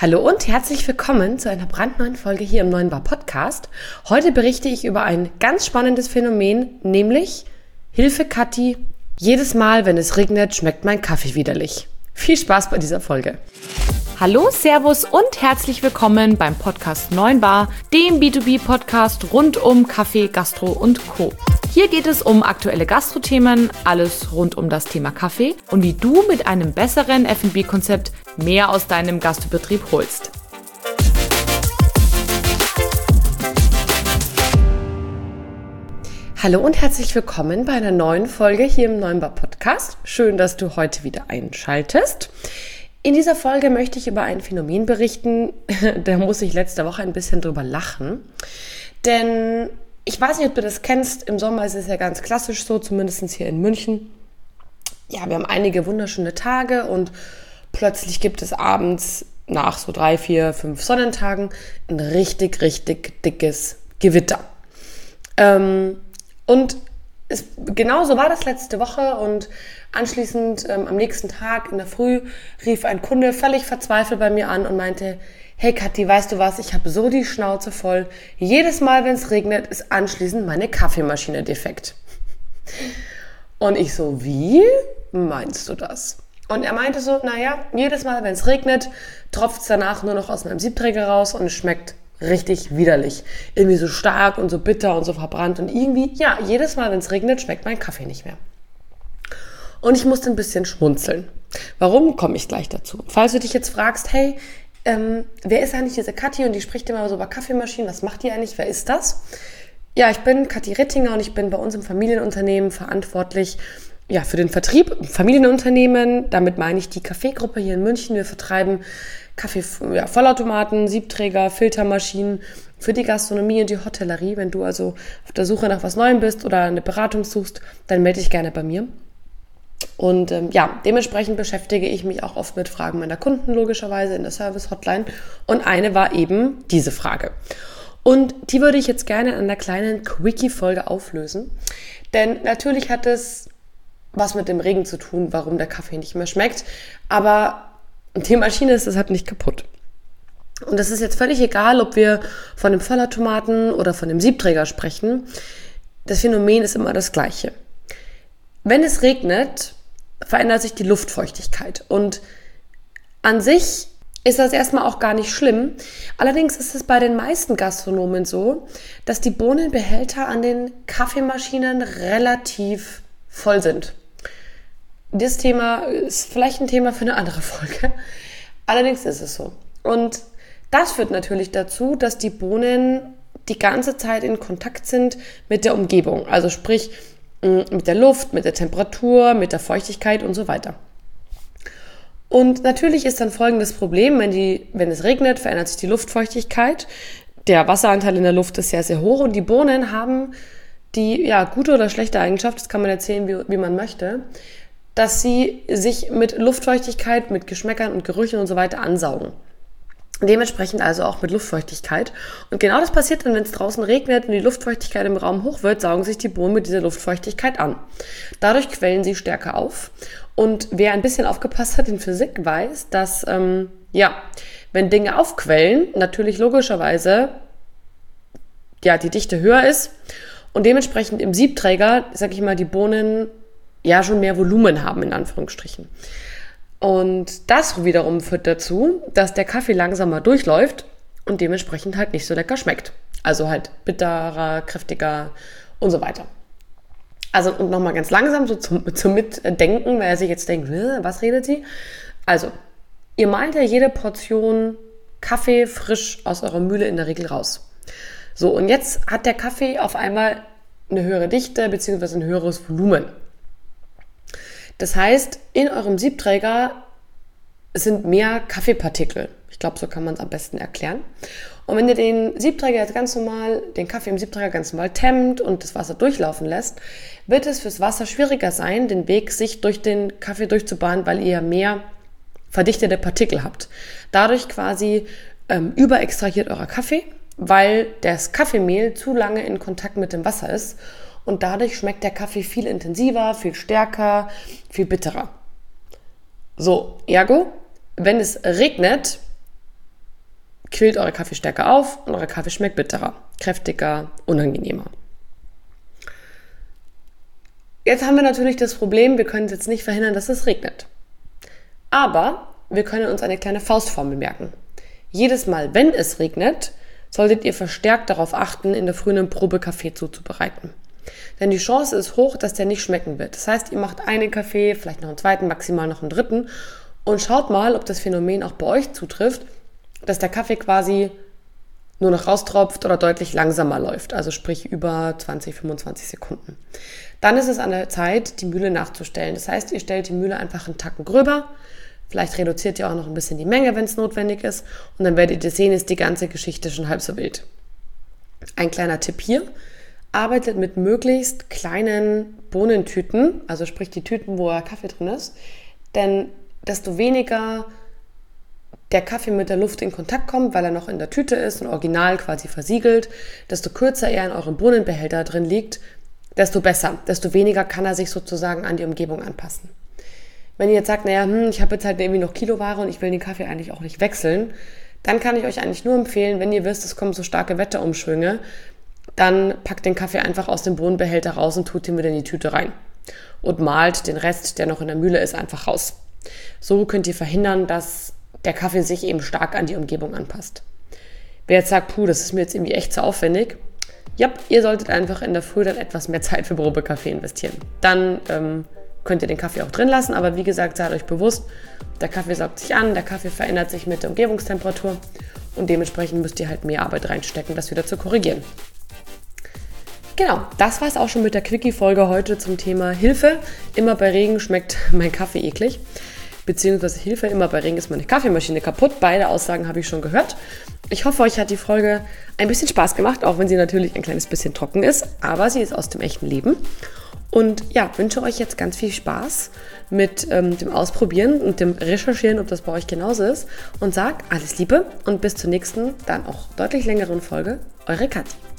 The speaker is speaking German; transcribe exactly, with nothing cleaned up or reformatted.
Hallo und herzlich willkommen zu einer brandneuen Folge hier im Neuen Bar Podcast. Heute berichte ich über ein ganz spannendes Phänomen, nämlich Hilfe Kathi, jedes Mal, wenn es regnet, schmeckt mein Kaffee widerlich. Viel Spaß bei dieser Folge. Hallo, Servus und herzlich willkommen beim Podcast Neuen Bar, dem B zwei B Podcast rund um Kaffee, Gastro und Co. Hier geht es um aktuelle Gastro-Themen, alles rund um das Thema Kaffee und wie du mit einem besseren F und B-Konzept mehr aus deinem Gastbetrieb holst. Hallo und herzlich willkommen bei einer neuen Folge hier im Neuen Bar Podcast. Schön, dass du heute wieder einschaltest. In dieser Folge möchte ich über ein Phänomen berichten, da muss ich letzte Woche ein bisschen drüber lachen, denn ich weiß nicht, ob du das kennst, im Sommer ist es ja ganz klassisch so, zumindest hier in München. Ja, wir haben einige wunderschöne Tage und plötzlich gibt es abends nach so drei, vier, fünf Sonnentagen ein richtig, richtig dickes Gewitter. Ähm, und es, genau so war das letzte Woche und anschließend ähm, am nächsten Tag in der Früh rief ein Kunde völlig verzweifelt bei mir an und meinte: Hey Kathi, weißt du was, ich habe so die Schnauze voll. Jedes Mal, wenn es regnet, ist anschließend meine Kaffeemaschine defekt. Und ich so, wie meinst du das? Und er meinte so, naja, jedes Mal, wenn es regnet, tropft es danach nur noch aus meinem Siebträger raus und es schmeckt richtig widerlich. Irgendwie so stark und so bitter und so verbrannt. Und irgendwie, ja, jedes Mal, wenn es regnet, schmeckt mein Kaffee nicht mehr. Und ich musste ein bisschen schmunzeln. Warum, komme ich gleich dazu. Falls du dich jetzt fragst, hey, ähm, wer ist eigentlich diese Kathi und die spricht immer so über Kaffeemaschinen, was macht die eigentlich, wer ist das? Ja, ich bin Kathi Rittinger und ich bin bei uns im Familienunternehmen verantwortlich ja, für den Vertrieb, Familienunternehmen, damit meine ich die Kaffeegruppe hier in München. Wir vertreiben Kaffee, ja, Vollautomaten, Siebträger, Filtermaschinen für die Gastronomie und die Hotellerie. Wenn du also auf der Suche nach was Neuem bist oder eine Beratung suchst, dann melde dich gerne bei mir. Und ähm, ja, dementsprechend beschäftige ich mich auch oft mit Fragen meiner Kunden, logischerweise in der Service-Hotline. Und eine war eben diese Frage. Und die würde ich jetzt gerne in einer kleinen Quickie-Folge auflösen. Denn natürlich hat es was mit dem Regen zu tun, warum der Kaffee nicht mehr schmeckt. Aber die Maschine ist deshalb nicht kaputt. Und es ist jetzt völlig egal, ob wir von dem Vollautomaten oder von dem Siebträger sprechen. Das Phänomen ist immer das gleiche. Wenn es regnet, verändert sich die Luftfeuchtigkeit. Und an sich ist das erstmal auch gar nicht schlimm. Allerdings ist es bei den meisten Gastronomen so, dass die Bohnenbehälter an den Kaffeemaschinen relativ voll sind. Das Thema ist vielleicht ein Thema für eine andere Folge. Allerdings ist es so. Und das führt natürlich dazu, dass die Bohnen die ganze Zeit in Kontakt sind mit der Umgebung. Also sprich mit der Luft, mit der Temperatur, mit der Feuchtigkeit und so weiter. Und natürlich ist dann folgendes Problem, wenn, die, wenn es regnet, verändert sich die Luftfeuchtigkeit. Der Wasseranteil in der Luft ist sehr, sehr hoch und die Bohnen haben die ja, gute oder schlechte Eigenschaft, das kann man erzählen, wie, wie man möchte, dass sie sich mit Luftfeuchtigkeit, mit Geschmäckern und Gerüchen und so weiter ansaugen. Dementsprechend also auch mit Luftfeuchtigkeit. Und genau das passiert dann, wenn es draußen regnet und die Luftfeuchtigkeit im Raum hoch wird, saugen sich die Bohnen mit dieser Luftfeuchtigkeit an. Dadurch quellen sie stärker auf. Und wer ein bisschen aufgepasst hat in Physik, weiß, dass ähm, ja, wenn Dinge aufquellen, natürlich logischerweise ja, die Dichte höher ist und dementsprechend im Siebträger, sag ich mal, die Bohnen ja schon mehr Volumen haben, in Anführungsstrichen. Und das wiederum führt dazu, dass der Kaffee langsamer durchläuft und dementsprechend halt nicht so lecker schmeckt. Also halt bitterer, kräftiger und so weiter. Also und nochmal ganz langsam so zum, zum Mitdenken, weil er sich jetzt denkt, was redet sie? Also, ihr malt ja jede Portion Kaffee frisch aus eurer Mühle in der Regel raus. So, und jetzt hat der Kaffee auf einmal eine höhere Dichte bzw. ein höheres Volumen. Das heißt, in eurem Siebträger sind mehr Kaffeepartikel. Ich glaube, so kann man es am besten erklären. Und wenn ihr den Siebträger jetzt ganz normal, den Kaffee im Siebträger ganz normal temmt und das Wasser durchlaufen lässt, wird es fürs Wasser schwieriger sein, den Weg sich durch den Kaffee durchzubahnen, weil ihr mehr verdichtete Partikel habt. Dadurch quasi ähm, überextrahiert eurer Kaffee, weil das Kaffeemehl zu lange in Kontakt mit dem Wasser ist und dadurch schmeckt der Kaffee viel intensiver, viel stärker, viel bitterer. So, ergo, wenn es regnet, quillt eure Kaffeestärke auf und euer Kaffee schmeckt bitterer, kräftiger, unangenehmer. Jetzt haben wir natürlich das Problem, wir können jetzt nicht verhindern, dass es regnet. Aber wir können uns eine kleine Faustformel merken. Jedes Mal, wenn es regnet, solltet ihr verstärkt darauf achten, in der Früh einen Probekaffee zuzubereiten. Denn die Chance ist hoch, dass der nicht schmecken wird. Das heißt, ihr macht einen Kaffee, vielleicht noch einen zweiten, maximal noch einen dritten und schaut mal, ob das Phänomen auch bei euch zutrifft, dass der Kaffee quasi nur noch raustropft oder deutlich langsamer läuft, also sprich über zwanzig, fünfundzwanzig Sekunden. Dann ist es an der Zeit, die Mühle nachzustellen. Das heißt, ihr stellt die Mühle einfach einen Tacken gröber, vielleicht reduziert ihr auch noch ein bisschen die Menge, wenn es notwendig ist und dann werdet ihr sehen, ist die ganze Geschichte schon halb so wild. Ein kleiner Tipp hier, arbeitet mit möglichst kleinen Bohnentüten, also sprich die Tüten, wo euer Kaffee drin ist, denn desto weniger der Kaffee mit der Luft in Kontakt kommt, weil er noch in der Tüte ist und original quasi versiegelt, desto kürzer er in eurem Bohnenbehälter drin liegt, desto besser, desto weniger kann er sich sozusagen an die Umgebung anpassen. Wenn ihr jetzt sagt, naja, hm, ich habe jetzt halt irgendwie noch Kiloware und ich will den Kaffee eigentlich auch nicht wechseln, dann kann ich euch eigentlich nur empfehlen, wenn ihr wisst, es kommen so starke Wetterumschwünge, dann packt den Kaffee einfach aus dem Bohnenbehälter raus und tut ihn wieder in die Tüte rein und malt den Rest, der noch in der Mühle ist, einfach raus. So könnt ihr verhindern, dass der Kaffee sich eben stark an die Umgebung anpasst. Wer jetzt sagt, puh, das ist mir jetzt irgendwie echt zu aufwendig, ja, ihr solltet einfach in der Früh dann etwas mehr Zeit für Probekaffee investieren. Dann ähm, könnt ihr den Kaffee auch drin lassen, aber wie gesagt, seid euch bewusst, der Kaffee saugt sich an, der Kaffee verändert sich mit der Umgebungstemperatur und dementsprechend müsst ihr halt mehr Arbeit reinstecken, das wieder zu korrigieren. Genau, das war es auch schon mit der Quickie-Folge heute zum Thema Hilfe. Immer bei Regen schmeckt mein Kaffee eklig. Beziehungsweise Hilfe, immer bei Regen ist meine Kaffeemaschine kaputt. Beide Aussagen habe ich schon gehört. Ich hoffe, euch hat die Folge ein bisschen Spaß gemacht, auch wenn sie natürlich ein kleines bisschen trocken ist. Aber sie ist aus dem echten Leben. Und ja, wünsche euch jetzt ganz viel Spaß mit ähm, dem Ausprobieren und dem Recherchieren, ob das bei euch genauso ist. Und sag alles Liebe und bis zur nächsten, dann auch deutlich längeren Folge. Eure Kathi.